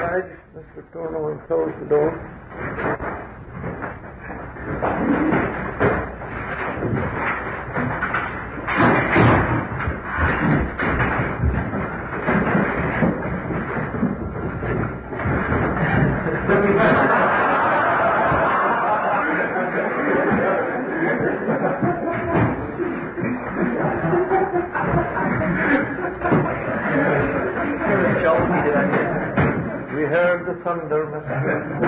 oblige, Mr. Turner will close the door. We heard the thunder, Mr.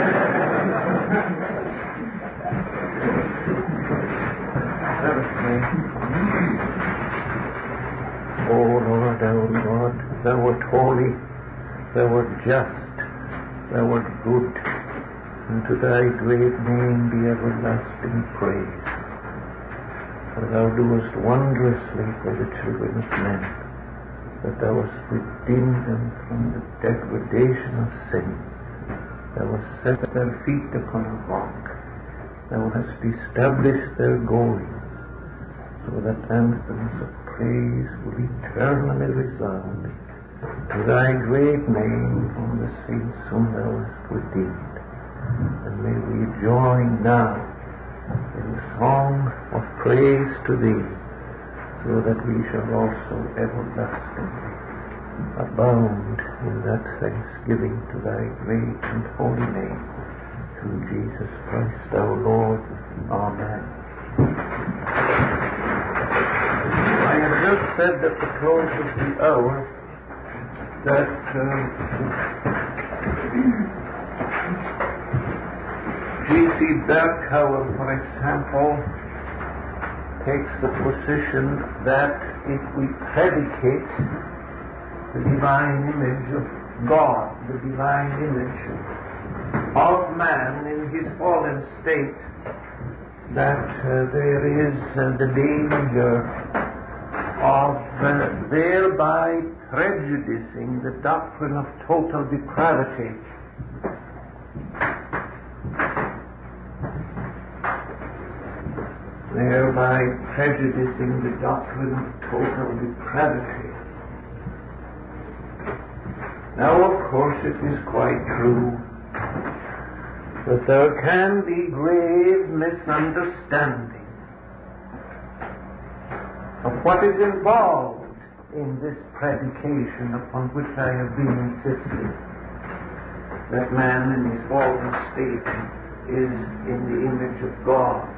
Oh, Lord, our God, Thou art holy, Thou art just, Thou art good, and to Thy great name be everlasting praise. For Thou doest wondrously for the children of men, that Thou hast redeemed them from the degradation of sin. Thou hast set their feet upon a rock. Thou hast established their going, so that anthems of praise will eternally resound to Thy great name from the saints whom Thou hast redeemed. And may we join now in song of praise to Thee, so that we shall also everlastingly abound in that thanksgiving to Thy great and holy name, through Jesus Christ our Lord. Amen. I have just said at the close of the hour that G.C. Berkouwer, for example, takes the position that if we predicate the divine image of God, the divine image of man in his fallen state, that there is the danger of thereby prejudicing the doctrine of total depravity. Thereby prejudicing the doctrine of total depravity. Now, of course, it is quite true that there can be grave misunderstanding of what is involved in this predication upon which I have been insisting, that man in his fallen state is in the image of God.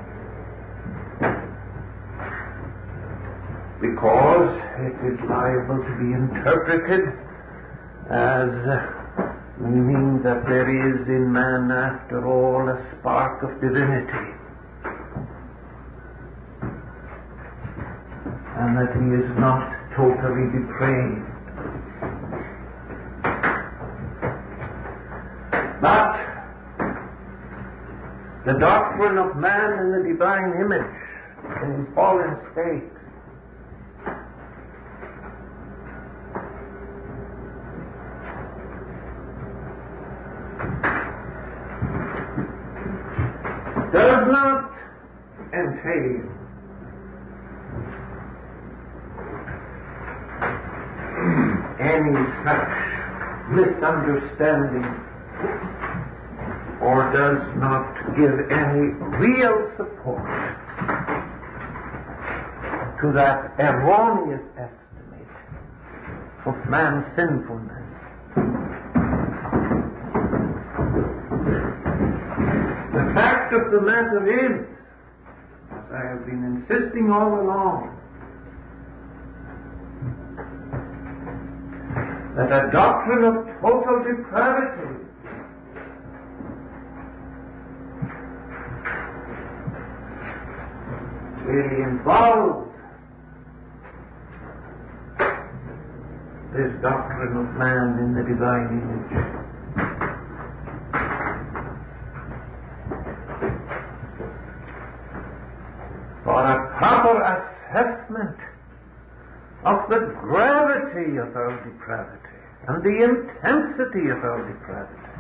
Because it is liable to be interpreted as meaning that there is in man, after all, a spark of divinity, and that he is not totally depraved. But the doctrine of man in the divine image, in his fallen state, does not entail any such misunderstanding, or does not give any real support to that erroneous estimate of man's sinfulness. The fact of the matter is, as I have been insisting all along, that a doctrine of total depravity really involves this doctrine of man in the divine image. For a proper assessment of the gravity of our depravity and the intensity of our depravity,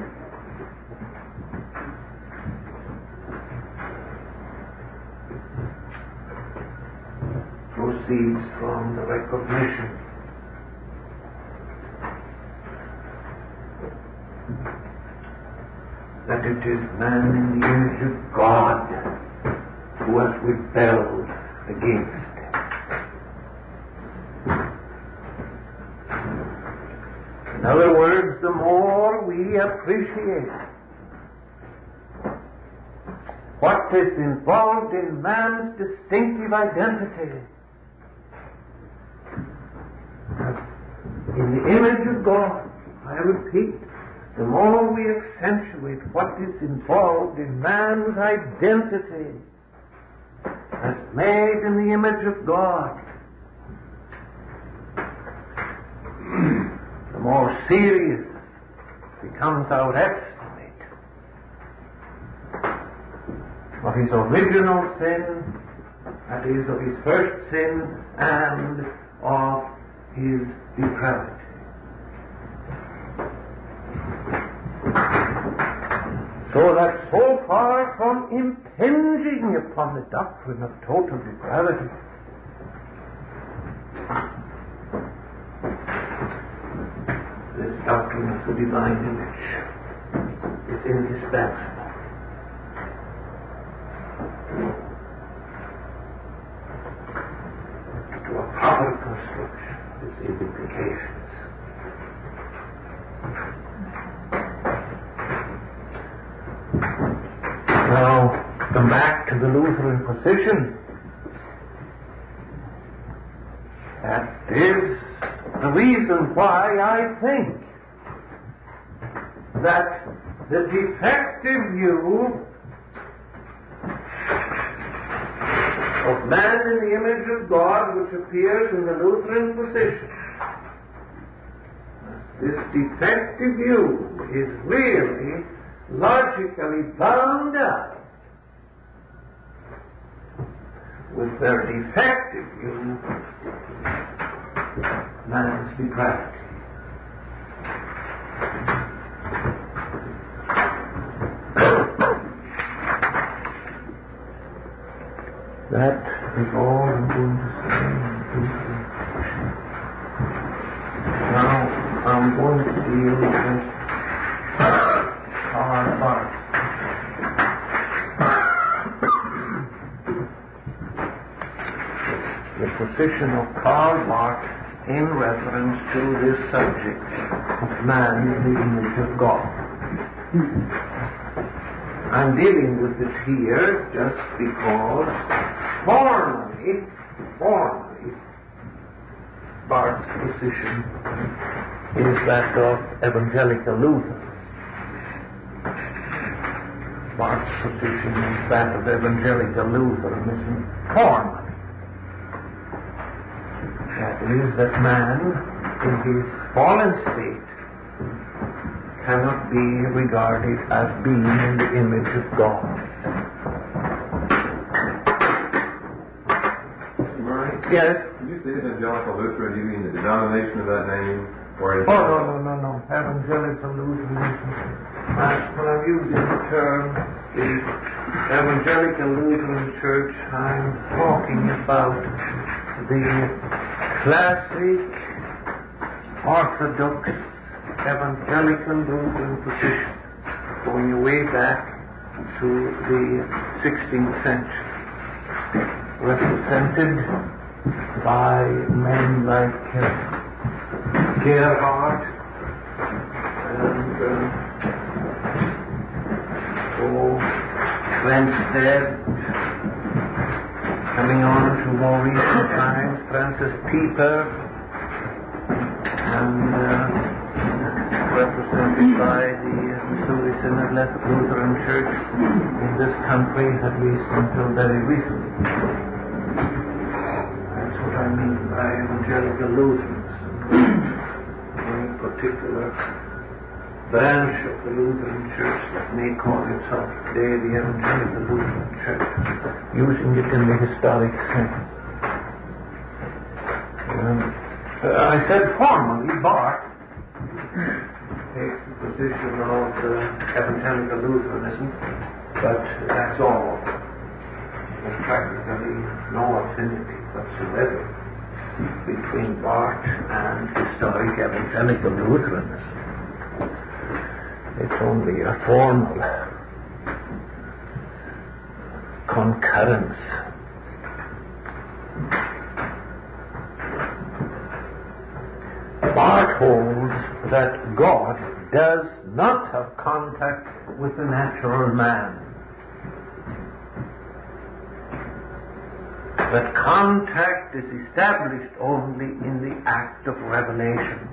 proceeds from the recognition it is man in the image of God who has rebelled against it. In other words, the more we appreciate what is involved in man's distinctive identity in the image of God, I repeat, the more we accentuate what is involved in man's identity as made in the image of God, the more serious becomes our estimate of his original sin, that is, of his first sin, and of his depravity. So that so far from impinging upon the doctrine of total depravity, this doctrine of the divine image is indispensable. To a proper construction of its implications. Now, come back to the Lutheran position. That is the reason why I think that the defective view of man in the image of God, which appears in the Lutheran position, this defective view is really logically bound up with their defective view of man's depravity. That is all I'm going to say. Now I'm going to deal with Karl Barth. The position of Karl Barth in reference to this subject of man in the image of God. I'm dealing with it here just because formally, Barth's position is that of evangelical Lutherans. Barth's position is that of evangelical Lutheranism formally. That is, that man in his fallen state cannot be regarded as being in the image of God. Murray? Yes? When you say evangelical Lutheran, do you mean the denomination of that name? Or No. Evangelical Lutheranism. When I'm using the term, the Evangelical Lutheran Church, I'm talking about the classic Orthodox Evangelical Lutheran position, going way back to the 16th century, represented by men like Gerhard and Glenstead, coming on to more recent times, Francis Pieper, and represented by the Missouri Synod Lutheran Church in this country, at least until very recently. That's what I mean by evangelical Lutherans. Any particular branch of the Lutheran Church that may call itself today the Evangelical Lutheran Church, using it in the historic sense. I said formally, Barth takes the position of Evangelical Lutheranism, but that's all. There's practically no affinity whatsoever between Barth and historic Evangelical Lutheranism. It's only a formal concurrence. Barth holds that God does not have contact with the natural man. That contact is established only in the act of revelation.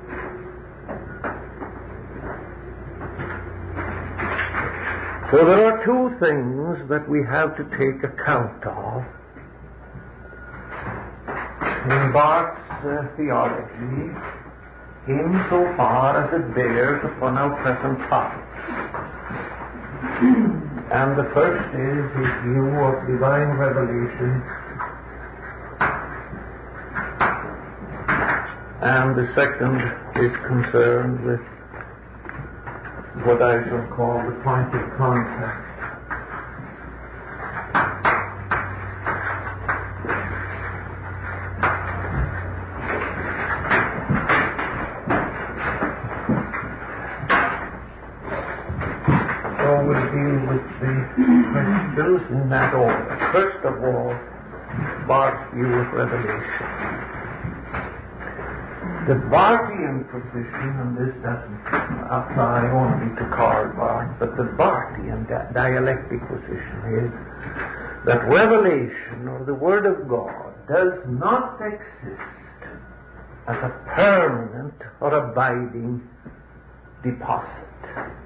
So there are two things that we have to take account of in Barth's theology, insofar as it bears upon our present topics. And the first is his view of divine revelation, and the second is concerned with what I shall call the point of contact. So we'll deal with the questions in that order. First of all, Barth's view of revelation. The Barthian position, and this doesn't apply only to Karl Barth, but the Barthian dialectic position is that revelation, or the Word of God, does not exist as a permanent or abiding deposit.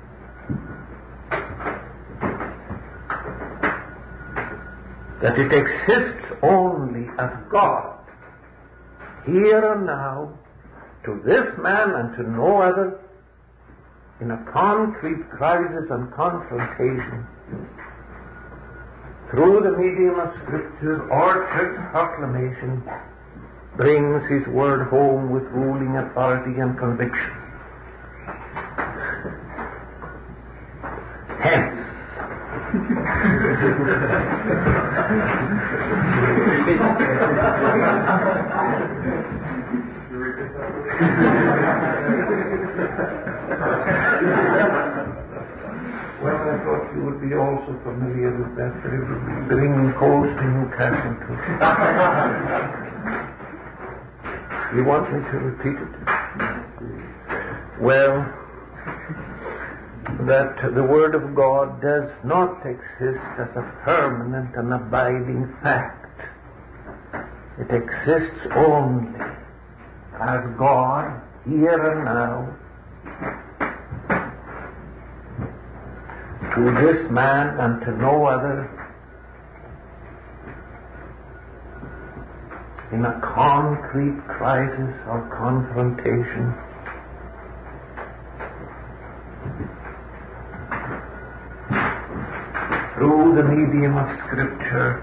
That it exists only as God, here and now, to this man and to no other, in a concrete crisis and confrontation, through the medium of Scripture or church proclamation, brings his word home with ruling authority and conviction. Hence, well, I thought you would be also familiar with that, but it would be bringing coals to Newcastle too. You want me to repeat it? Well, that the Word of God does not exist as a permanent and abiding fact. It exists only as God, here and now, to this man and to no other, in a concrete crisis or confrontation, through the medium of Scripture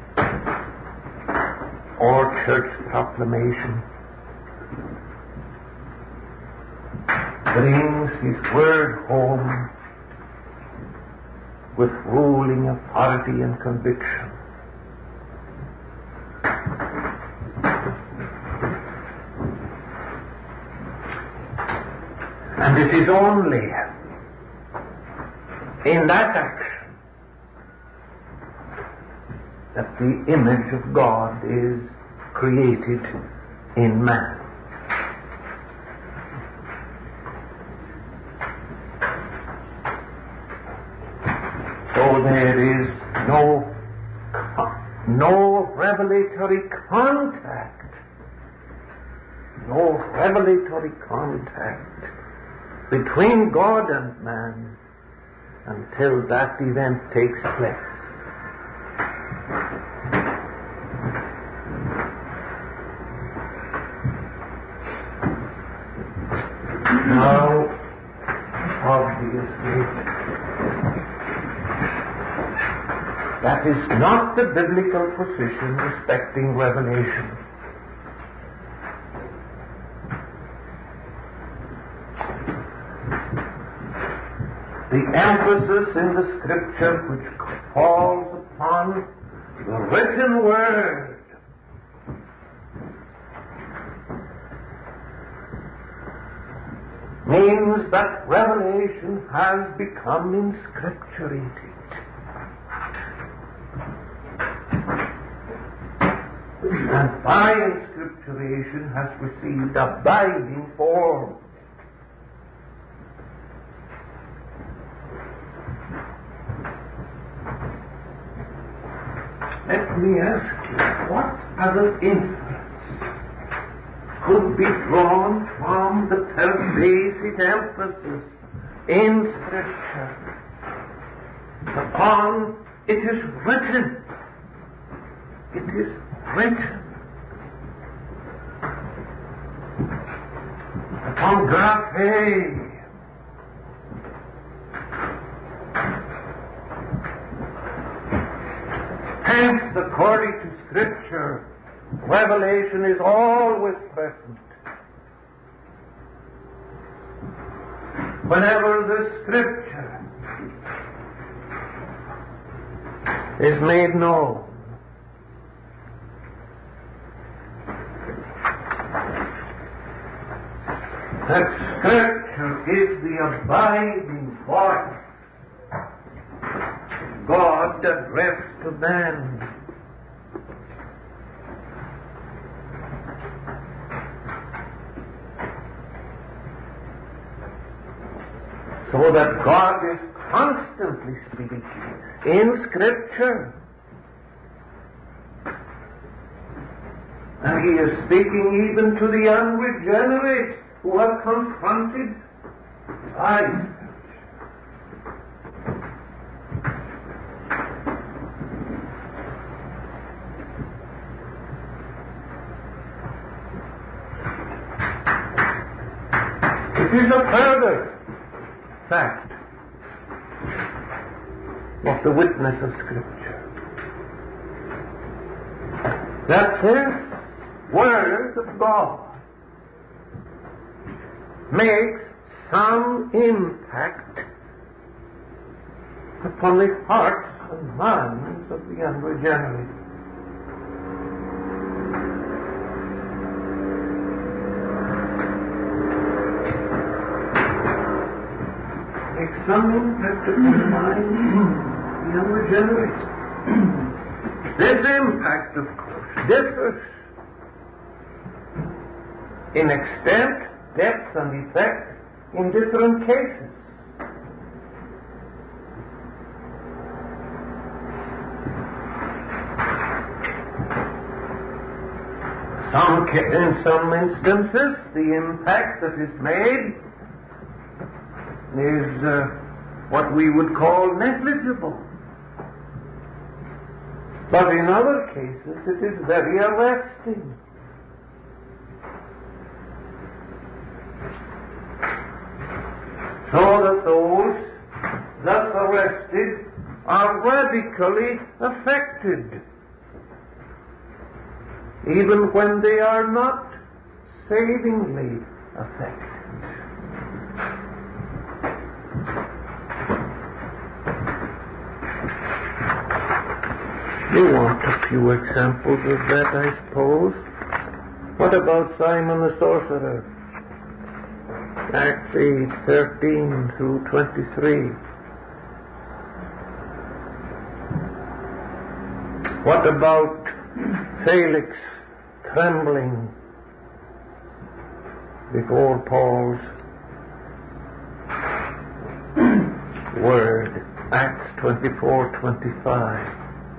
or church proclamation, brings his word home with ruling authority and conviction. And it is only in that action that the image of God is created in man. So there is no revelatory contact, between God and man until that event takes place. Now, obviously, that is not the biblical position respecting revelation. The emphasis in the Scripture which falls upon the written Word means that revelation has become inscripturated. and by inscripturation has received abiding form. Let me ask you, what other inference could be drawn from the pervasive emphasis in Scripture upon it is written? It is written. Upon graphe. Hence, according to Scripture, revelation is always present. Whenever the Scripture is made known, that Scripture is the abiding voice God addressed to man. So that God is constantly speaking in Scripture. And He is speaking even to the unregenerate who are confronted by Scripture. It is a further fact of the witness of Scripture that this Word of God makes some impact upon the hearts and minds of the unregenerate. Makes some impact upon the minds of the unregenerate. This impact, of course, differs in extent, depth, and effect in different cases. In some instances, the impact that is made is what we would call negligible. But in other cases, it is very arresting. So that those thus arrested are radically affected, even when they are not savingly affected. You want a few examples of that, I suppose. What about Simon the sorcerer? Acts 8:13 through 23. What about Felix trembling before Paul's word? Acts 24:25.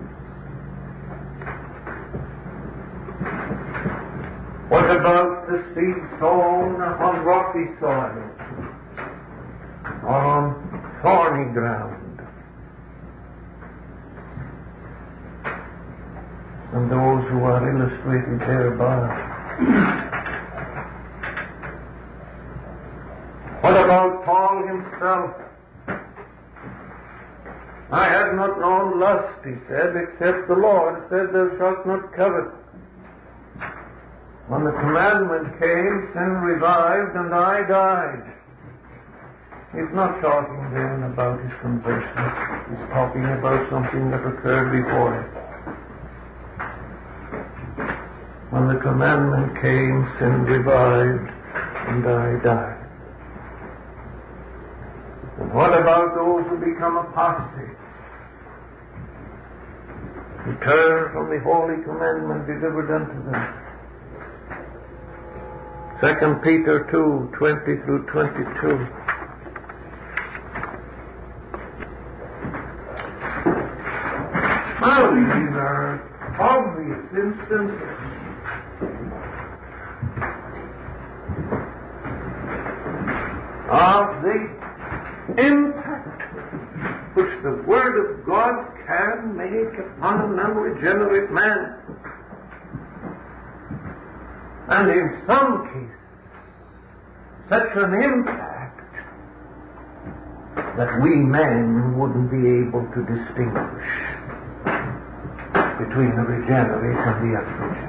What about the seed sown on rocky soil, or on thorny ground? And those who are illustrated thereby. What about Paul himself? I had not known lust, he said, except the Lord said, thou shalt not covet. When the commandment came, sin revived, and I died. He's not talking then about his conversion. He's talking about something that occurred before him. When the commandment came, sin revived, and I died. And what about those who become apostates? and turn from the holy commandment delivered unto them. 2 Peter 2:20 through 22. Now these are obvious instances of the impact which the Word of God can make upon an unregenerate man. And in some cases, such an impact that we men wouldn't be able to distinguish between the regenerate and the unregenerate.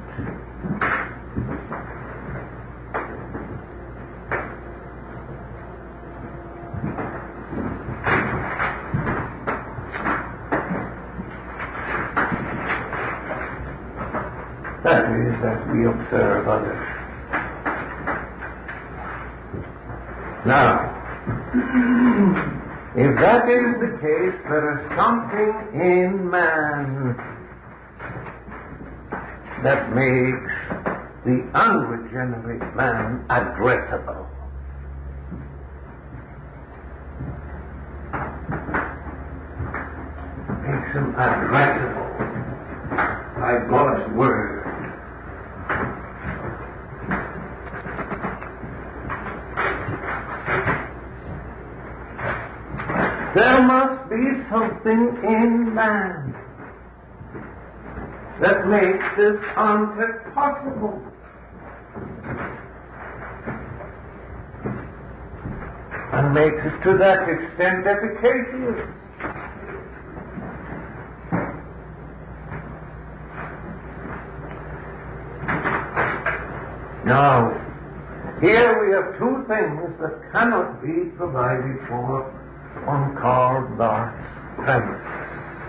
That is, as we observe others. Now, if that is the case, there is something in man that makes the unregenerate man addressable. Makes him addressable by God's Word. There must be something in man that makes this contact possible. And makes it to that extent efficacious. Now, here we have two things that cannot be provided for on Karl Barth's premises.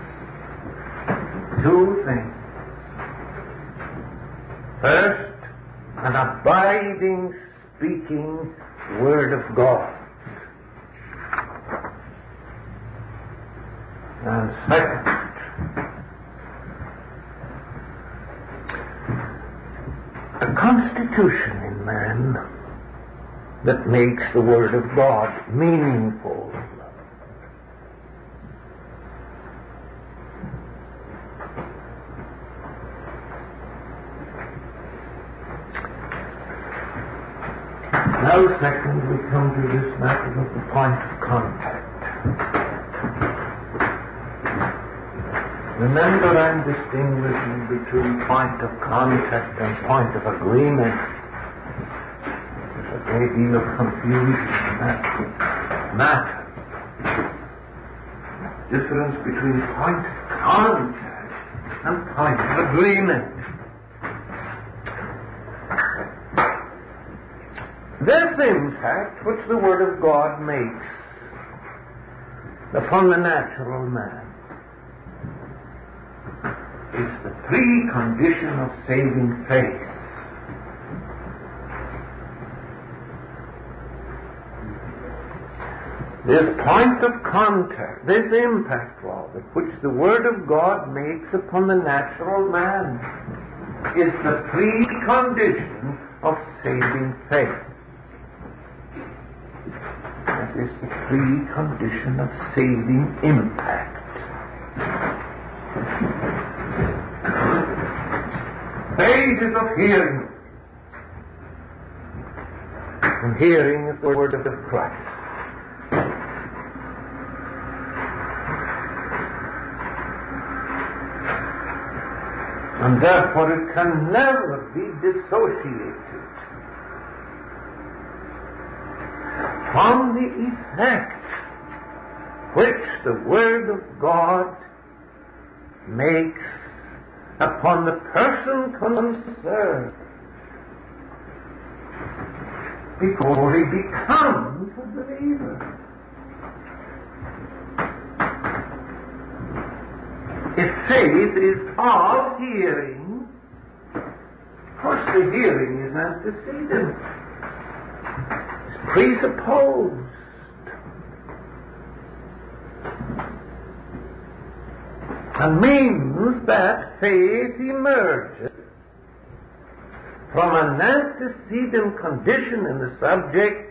Two things. First, an abiding, speaking Word of God. And second, a constitution in man that makes the Word of God meaningful. Now, second, we come to this matter of the point of contact. Remember, I'm distinguishing between point of contact and point of agreement. There's a great deal of confusion in that matter. Difference between point of contact and point of agreement. This impact which the Word of God makes upon the natural man is the precondition of saving faith. This point of contact, this impact, rather, which the Word of God makes upon the natural man is the precondition of saving faith. That is the precondition of saving impact. Faith is of hearing, and hearing is the Word of Christ. And therefore it can never be dissociated from the effect which the Word of God makes upon the person concerned before he becomes a believer. If faith is of hearing, of course the hearing is antecedent. It's presupposed. and means that faith emerges from an antecedent condition in the subject,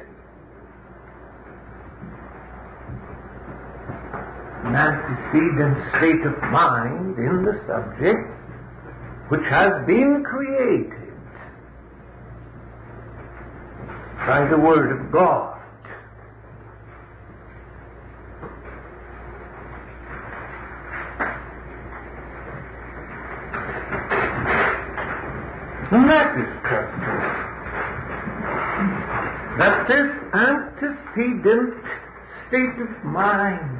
an antecedent state of mind in the subject, which has been created by the Word of God. And that is personal. That this antecedent state of mind,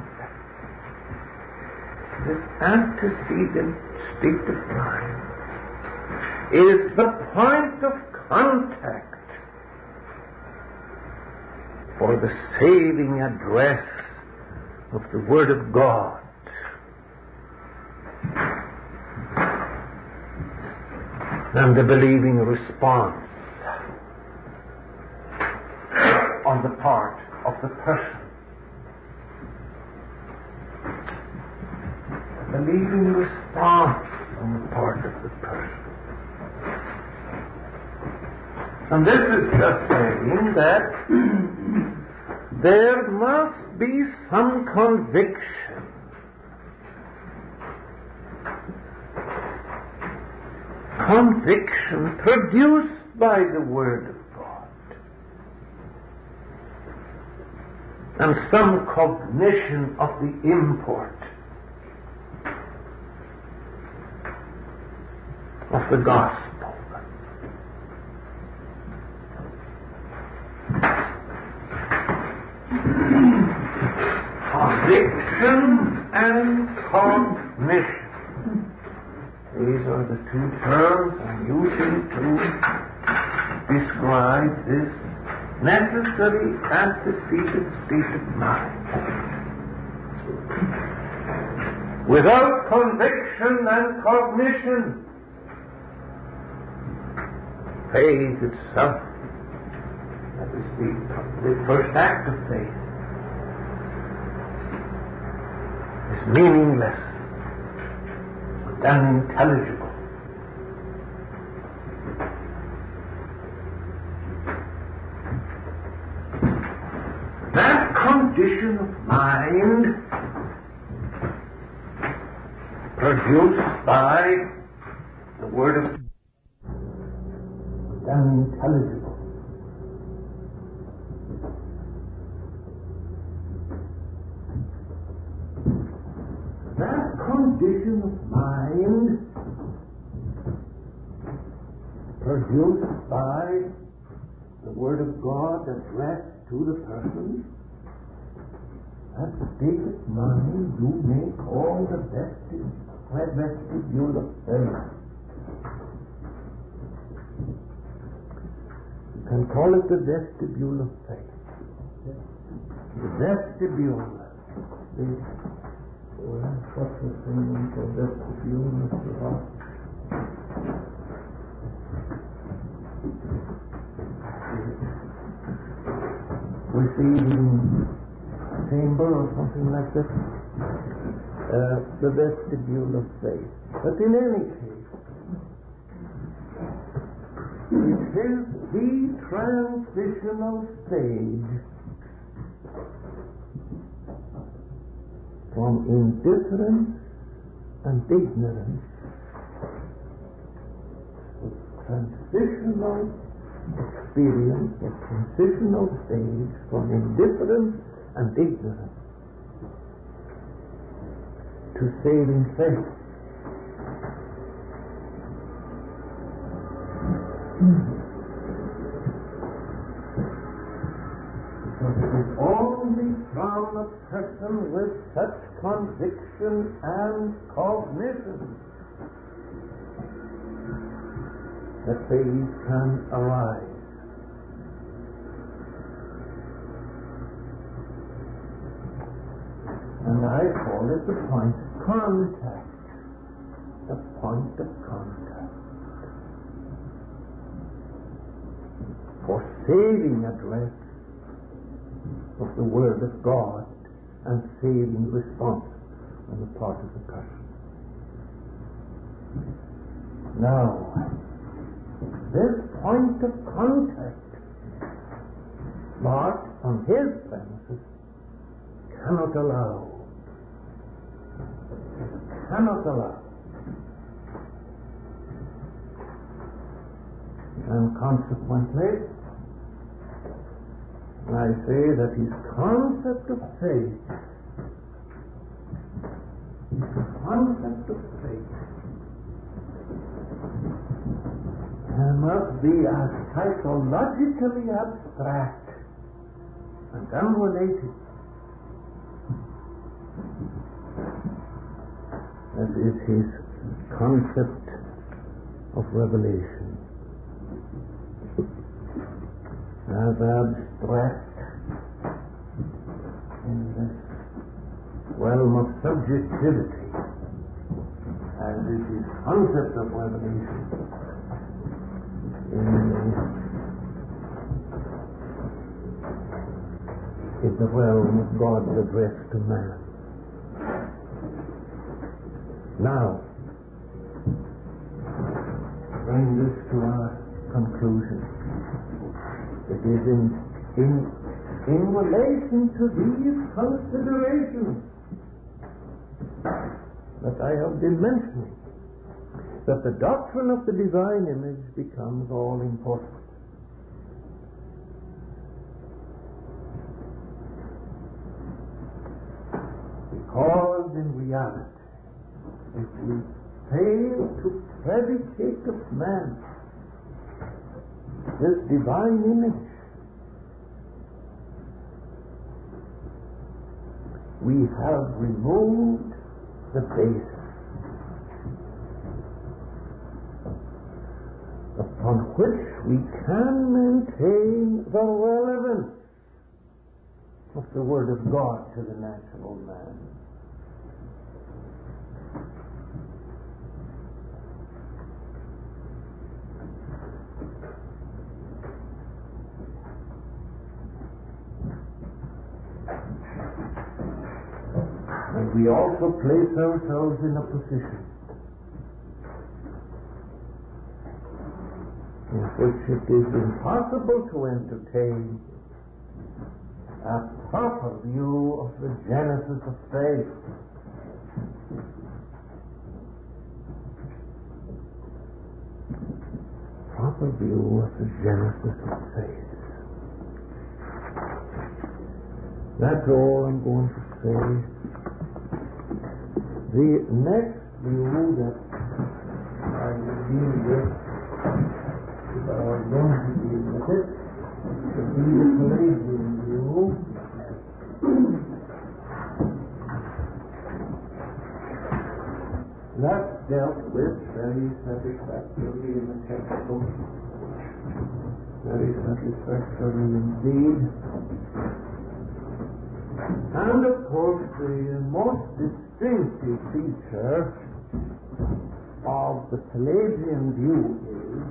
this antecedent state of mind, is the point of contact for the saving address of the Word of God. And the believing response on the part of the person. The believing response on the part of the person. And this is just saying that there must be some conviction produced by the Word of God, and some cognition of the import of the gospel. Conviction and cognition. These are the two terms I'm using to describe this necessary antecedent state of mind. Without conviction and cognition, faith itself, that is the first act of faith, is meaningless, unintelligible. That condition of mind produced by the Word of unintelligible. That condition of mind produced by the Word of God addressed to the person, that state of mind you may call the vestibule of faith. You can call it the vestibule of faith. The vestibule. What's the thing for vestibule, Mr. Ross? Receiving chamber or something like that. The vestibule of faith. But in any case, it is the transitional stage from indifference and ignorance, transitional experience, a transitional stage from indifference and ignorance to saving faith. Because it is only from a person with such conviction and cognition that faith can arise. And I call it the point of contact. The point of contact. For saving address of the Word of God and saving response on the part of the person. Now, this point of contact, Mark, on his premises, cannot allow. And consequently, I say that his concept of faith must be as psychologically abstract and unrelated as is his concept of revelation. As abstract in this realm of subjectivity as is his concept of revelation in the realm of God's address to man. Now, bring this to our conclusion. It is in relation to these considerations that I have been mentioning that the doctrine of the divine image becomes all important. Because in reality, if we fail to predicate of man this divine image, we have removed the basis upon which we can maintain the relevance of the Word of God to the natural man. And we also place ourselves in a position in which it is impossible to entertain a proper view of the genesis of faith. Proper view of the genesis of faith. That's all I'm going to say. The next view that I will deal with, if I was going to deal with it, would be the Pelagian view. That's dealt with very satisfactorily in the textbook. Very satisfactorily indeed. And of course the most distinctive feature of the Pelagian view is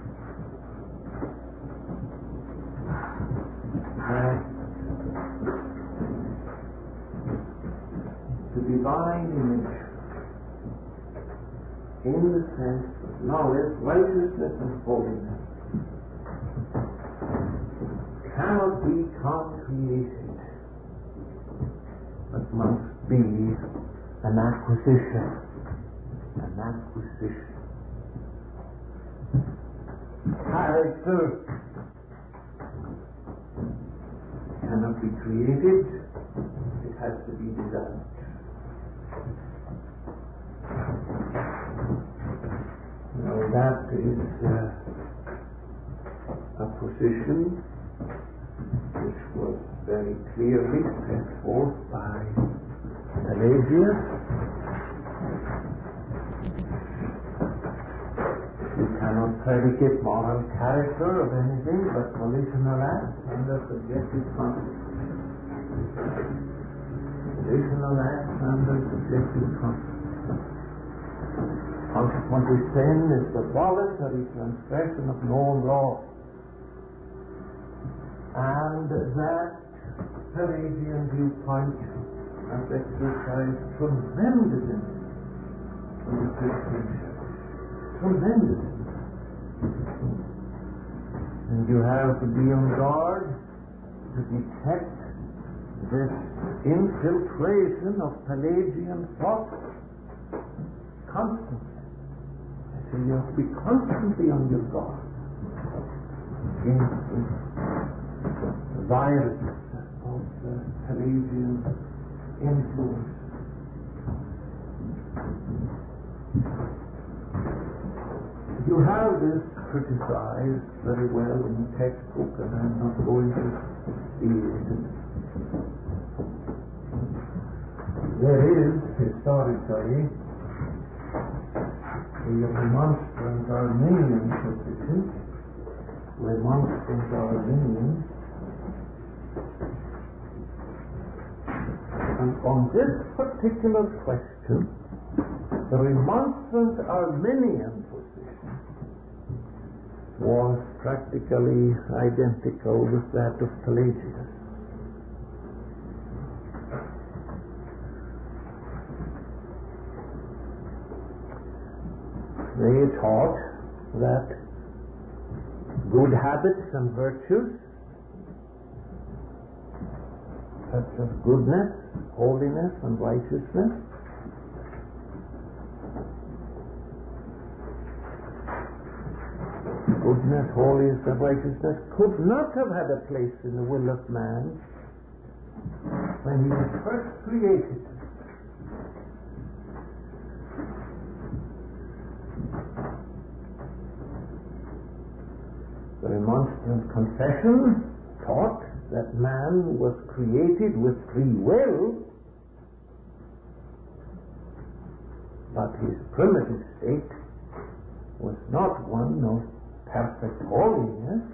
that the divine image, in the sense of knowledge, righteousness, and holiness, cannot be concreated, but must be an acquisition. Character cannot be created, it has to be developed. Now that is a position which was very clearly set forth by Pelagius. You cannot predicate moral character of anything but volitional acts under subjective consciousness. Volitional acts under subjective consciousness. Consequently, sin is the voluntary transgression of known law. And that Pelagian viewpoint has exercised tremendous influence in the Christian church. tremendous. And you have to be on guard to detect this infiltration of Pelagian thought constantly. So you have to be constantly on your guard against the virus of the Pelagian influence. You have this criticized very well in the textbook, and I'm not going to steal it. There is, historically, a remonstrant Arminian position, remonstrant Arminian, and on this particular question, the remonstrant Arminian position was practically identical with that of Pelagius. They taught that good habits and virtues, such as goodness, holiness, and righteousness, goodness, holiness, and righteousness could not have had a place in the will of man when he was first created. The Remonstrant Confession taught that man was created with free will, but his primitive state was not one of perfect holiness.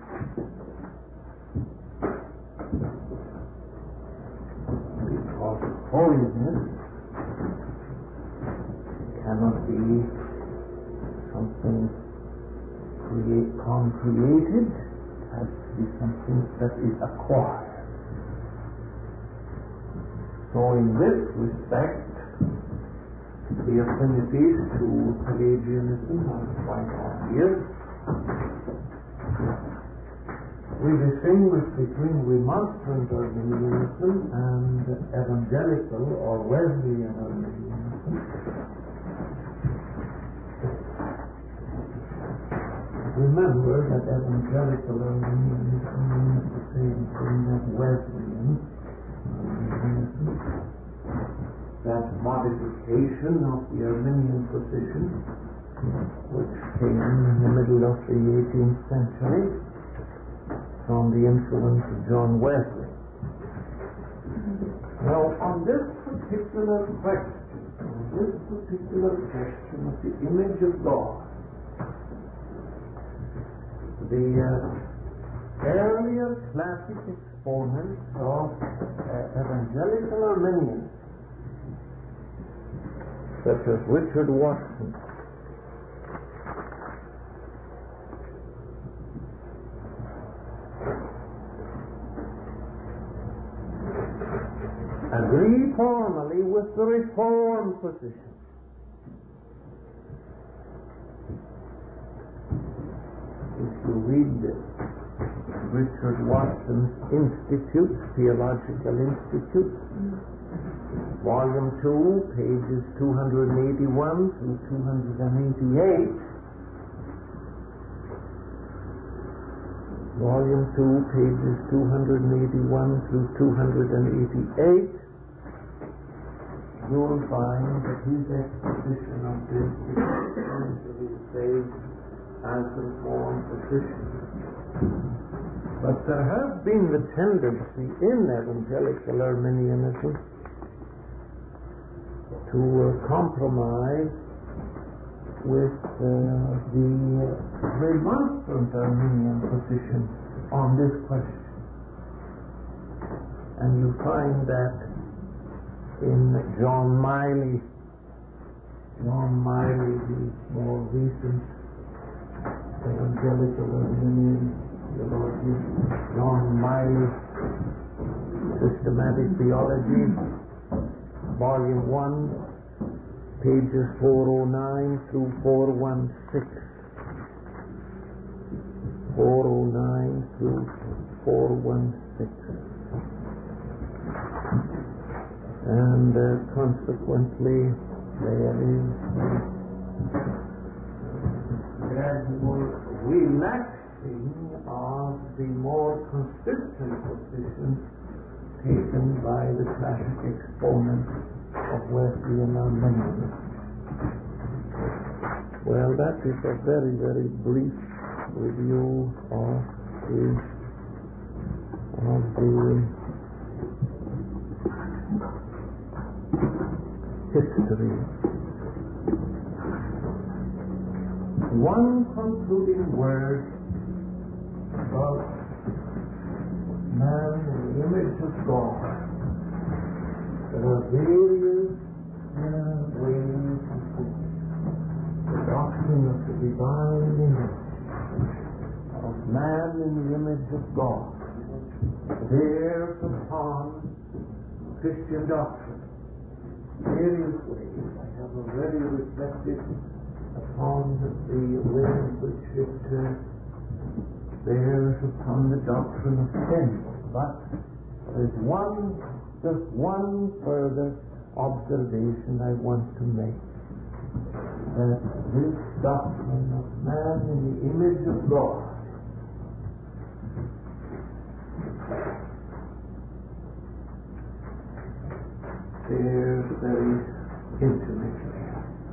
Because holiness cannot be something created, it has to be something that is acquired. So in this respect, the affinities to Pelagianism are quite obvious. We distinguish between remonstrant Arminianism and evangelical or Wesleyan Arminianism. Remember that evangelical Arminianism means the same thing as Wesleyan Arminianism. That modification of the Arminian position, which came in the middle of the 18th century from the influence of John Wesley. Now, on this particular question of the image of God, the earlier classic exponents of evangelical Arminianism, such as Richard Watson, agree formally with the Reformed position. If you read Richard Watson's Institutes, Theological Institutes, Volume 2, pages 281 through 288, Volume 2, pages 281 through 288, you will find that his exposition of this is essentially the same as the Reformed position. But there has been the tendency in evangelical Arminianism to compromise with the remonstrant Arminian position on this question. And you find that in John Miley, the more recent evangelical Arminian theologian, John Miley, Systematic Theology, Volume 1, pages 409 through 416. 409 through 416. And consequently, there is gradual relaxing of the more consistent position taken by the classic exponents of Wesleyan Arminianism. Well, that is a very, very brief review of the history. One concluding word about man in the image of God. There are various ways of the doctrine of the divine image of man in the image of God bears upon Christian doctrine. Various ways. I have already reflected upon the way in which it bears upon the doctrine of sin. But there's just one further observation I want to make. That this doctrine of man in the image of God bears very intimately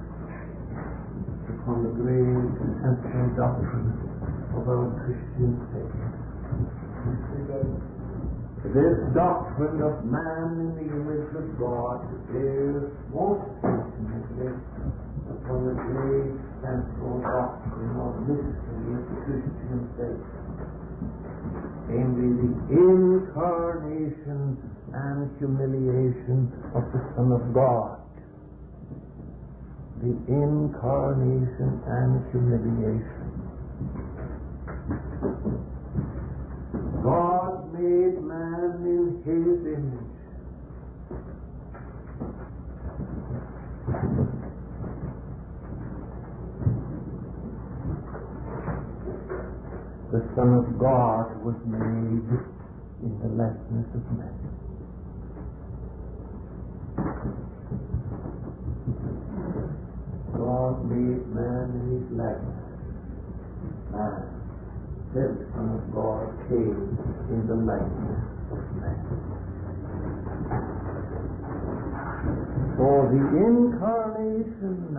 upon the great central doctrine of our Christian faith. This doctrine of man in the image of God bears most intimately upon the great central doctrine or mystery of the Christian faith, namely the incarnation and humiliation of the Son of God. The incarnation and humiliation. God made man in His image. The Son of God was made in the likeness of man. God made man in His likeness. Man, the Son of God, came in the likeness of man. For the incarnation,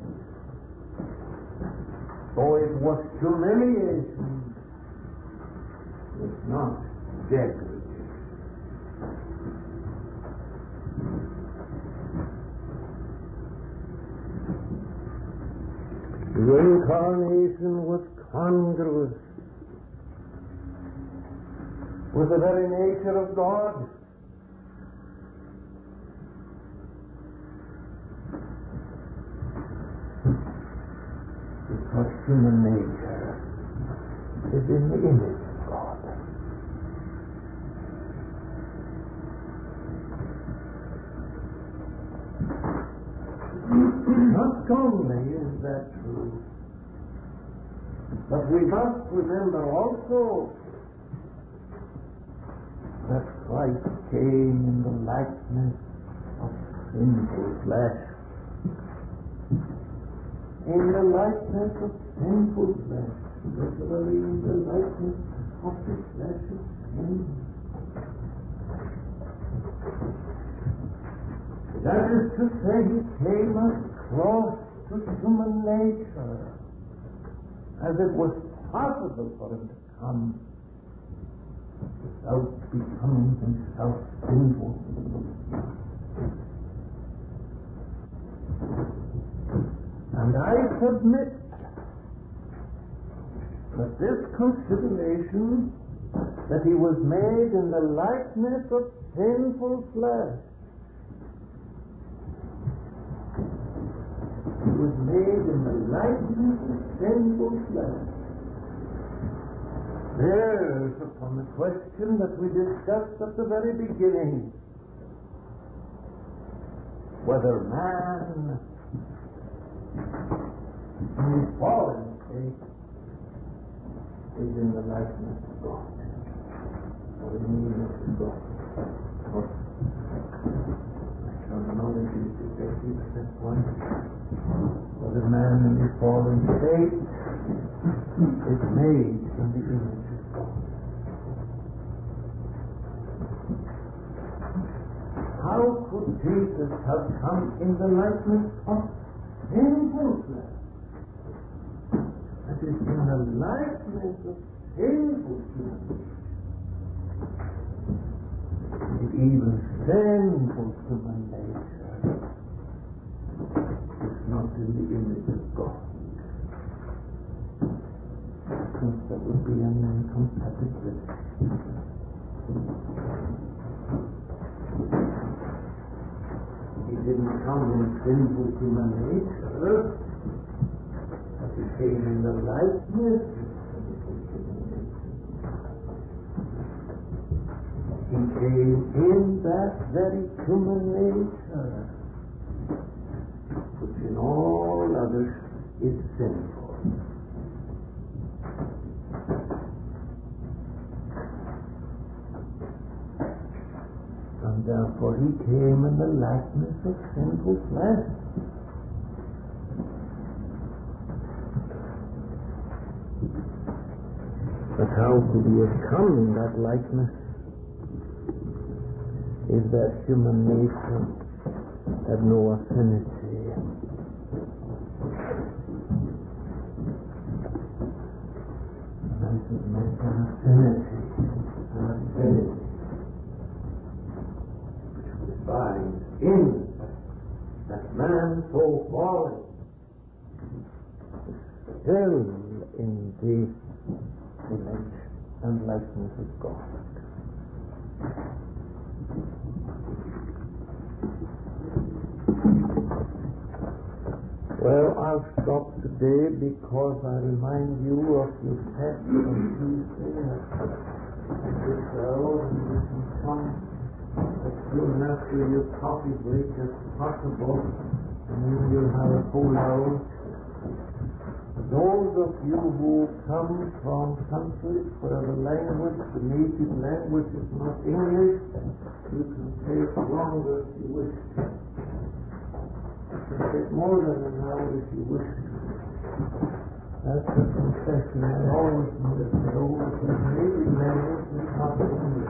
though it was humiliation, was not degradation. The incarnation was congruous with the very nature of God. Because human nature is in the image of God. Not only is that true, but we must remember also that Christ came in the likeness of sinful flesh. In the likeness of sinful flesh, literally in the likeness of the flesh of sin. That is to say, He came across to human nature as it was possible for Him to come without becoming Himself sinful. And I submit that this consideration, that He was made in the likeness of sinful flesh, He was made in the likeness of sinful flesh, bears upon the question that we discussed at the very beginning, whether man in his fallen state is in the likeness of God, or in the image of God. I don't know if it is effective at that point. For the man in his fallen state is made in the image of God. How could Jesus have come in the likeness of sinful flesh? That is, in the likeness of sinful human. And even sinful human nature is not in the image of God. Because that would be an incompatibility. He didn't come in sinful human nature, but he came in the likeness of sinful human nature. He came in that very human nature, which in all others is sinful. And therefore he came in the likeness of sinful flesh. But how could he have come in that likeness if that human nature had no affinity? And I should make an affinity, finds in that man so fallen, still in the image and likeness of God. Well, I'll stop today because I remind you of your text on Tuesday at this hour, and you can come as soon after your coffee break as possible, and then you'll have a full hour. Those of you who come from countries where the language, the native language is not English, you can take longer if you wish. You can take more than an hour if you wish. That's a confession I always make to those whose native language is not English.